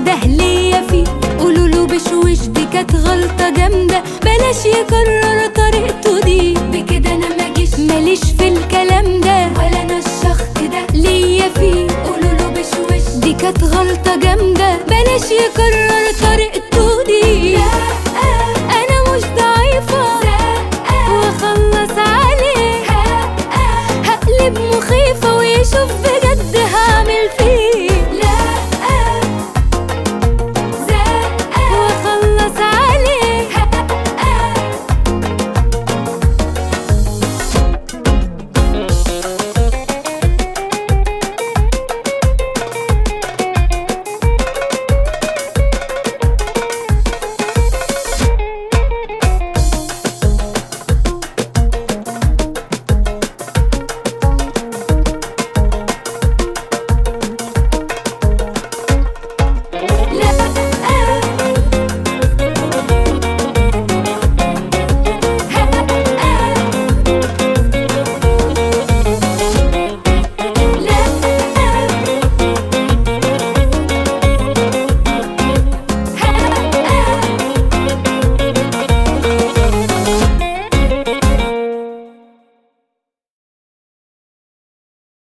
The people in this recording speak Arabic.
ده ليا فيه، قولوله بشوش دي كانت غلطة جامدة، بلاش يكرر طريقته دي. بكده انا ماليش في الكلام ده، ولا انا الشخص ده ليا فيه، قولوله بشوش دي كانت غلطة جامدة، بلاش يكرر